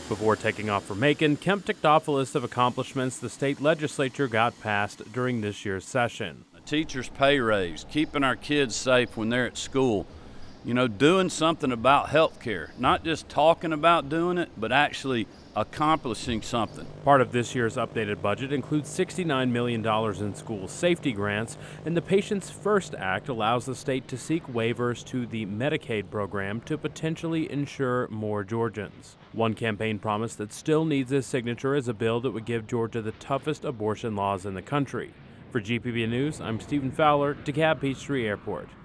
Before taking off for Macon, Kemp ticked off a list of accomplishments the state legislature got passed during this year's session. A teacher's pay raise, keeping our kids safe when they're at school, doing something about health care, not just talking about doing it, but actually accomplishing something. Part of this year's updated budget includes $69 million in school safety grants, and the Patients First Act allows the state to seek waivers to the Medicaid program to potentially insure more Georgians. One campaign promise that still needs his signature is a bill that would give Georgia the toughest abortion laws in the country. For GPB News, I'm Stephen Fowler, DeKalb Peachtree Airport.